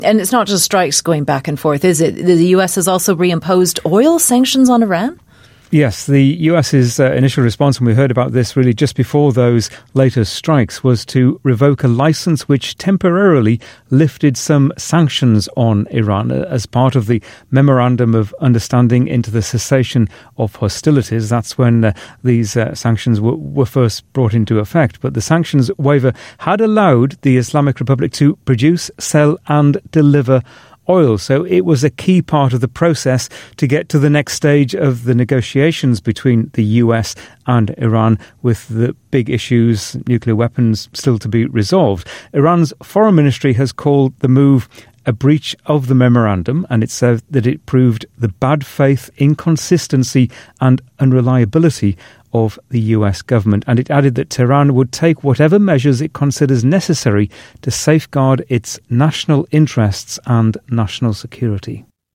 And it's not just strikes going back and forth, is it? The US has also reimposed oil sanctions on Iran? Yes, the US's initial response, and we heard about this really just before those latest strikes, was to revoke a license which temporarily lifted some sanctions on Iran as part of the Memorandum of Understanding into the Cessation of Hostilities. That's when these sanctions were first brought into effect. But the sanctions waiver had allowed the Islamic Republic to produce, sell and deliver oil. So it was a key part of the process to get to the next stage of the negotiations between the US and Iran, with the big issues, nuclear weapons, still to be resolved. Iran's foreign ministry has called the move a breach of the memorandum, and it said that it proved the bad faith, inconsistency and unreliability of the US government. And it added that Tehran would take whatever measures it considers necessary to safeguard its national interests and national security.